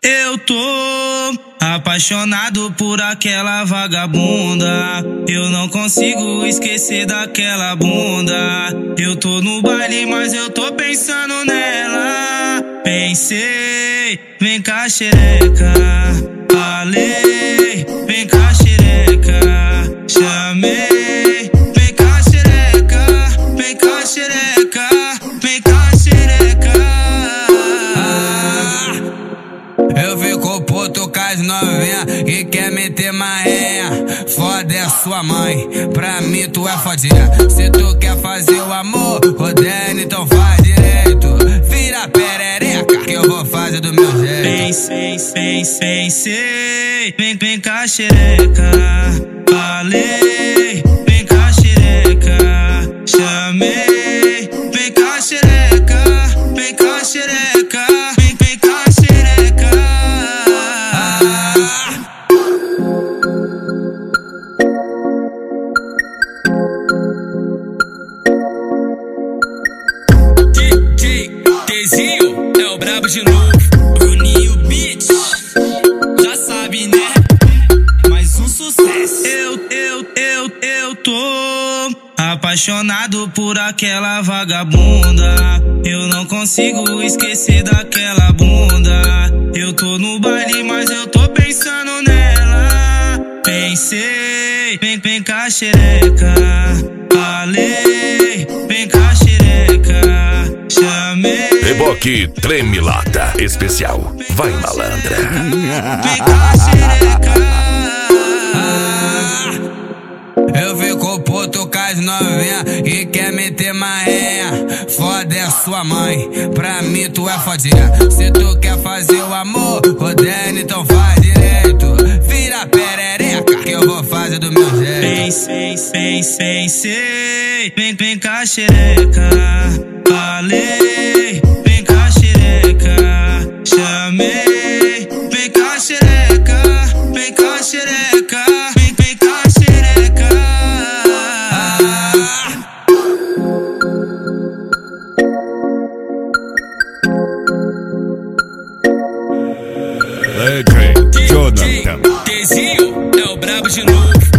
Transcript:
Eu tô apaixonado por aquela vagabunda. Eu não consigo esquecer daquela bunda. Eu tô no baile, mas eu tô pensando nela. Pensei, vem cá xereca. Falei, vem cá xereca. Chamei, vem cá xereca. Vem cá xereca. Vem cá xereca. Eu fico puto com as novinha e quer meter marrenha. Foda é sua mãe, pra mim tu é fodinha. Se tu quer fazer o amor, rodando, então faz direito. Vira perereca que eu vou fazer do meu jeito. Pensei, vem cá xereca. Falei, vem cá xereca. Chamei, vem cá xereca. Vem cá xereca. Vem cá xereca. DJ Tezinho é o brabo de novo. Bruninho Beats, já sabe né? Mais um sucesso. Eu tô apaixonado por aquela vagabunda. Eu não consigo esquecer daquela bunda. Eu tô no baile, mas eu tô pensando nela. Pensei, vem cá xereca. Falei, vem cá xereca. Chamei. Reboque Treme Lata Especial. Vai malandra. Vem cá xereca. Eu fico puto com as novinha e quer meter marrenha. Foda é sua mãe, pra mim tu é fodinha. Se tu quer fazer o amor, rodando, então faz direito. Vira perereca que eu vou fazer do meu jeito. Pensei, vem cá xereca. Falei, vem cá xereca. Chamei, vem cá xereca. Vem cá xereca. Vem cá xereca. Jonathan Tezinho é o brabo de novo.